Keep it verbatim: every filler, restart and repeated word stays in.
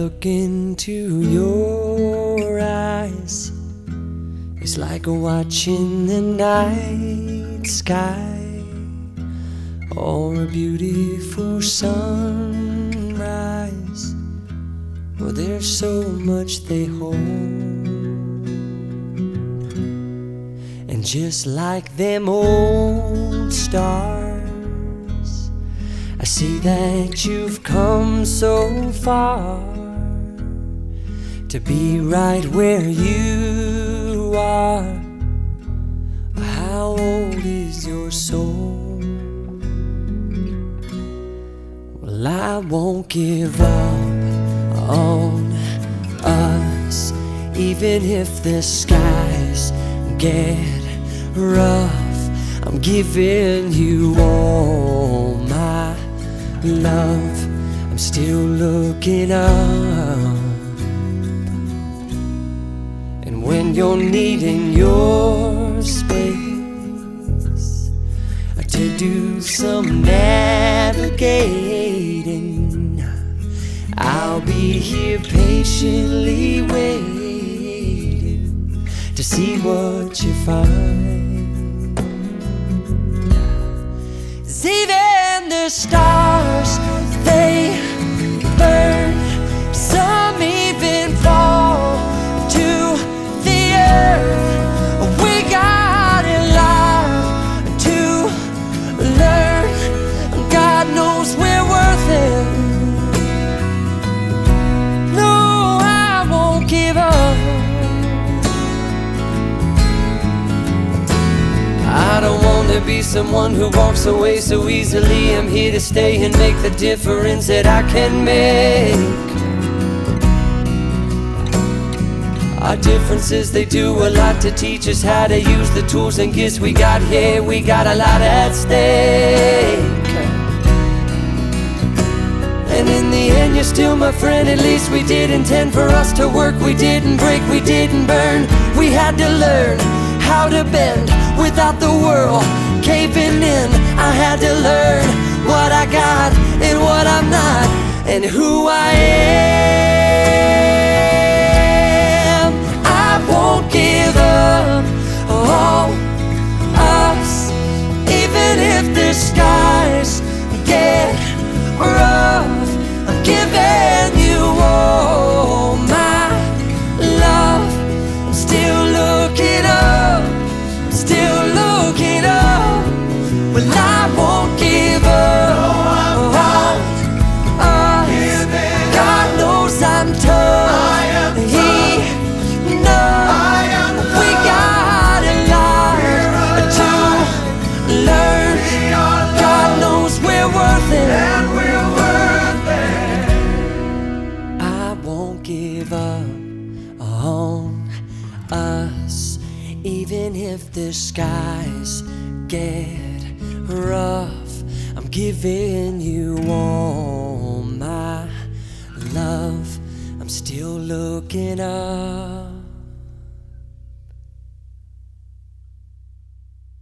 look into your eyes, it's like watching the night sky or a beautiful sunrise. Well, there's so much they hold, and just like them old stars, I see that you've come so far to be right where you are. How old is your soul? Well, I won't give up on us, even if the skies get rough. I'm giving you all my love. I'm still looking up, and when you're needing your space to do some navigating, I'll be here patiently waiting to see what you find. 'Cause even the stars, they burn, some even fall to the earth. We got a lot to learn. God knows we're worth it. No, I won't give up. I don't want to be someone who walks away so easily. I'm here to stay and make the difference that I can make. Our differences, they do a lot to teach us how to use the tools and gifts we got here. We got a lot at stake, and in the end you're still my friend. At least we did intend for us to work. We didn't break, we didn't burn. We had to learn how to bend without the world caving in. I had to learn what I got and what I'm not, and who I am. I won't give up on us, even if the skies get rough. I'm giving you all my love. I'm still looking up, still looking up. Well, I won't give up on us. God knows I'm tough. He knows we got a lot to learn. God knows we're worth it. I won't give up on us, even if the skies get rough. I'm giving you all my love. I'm still looking up.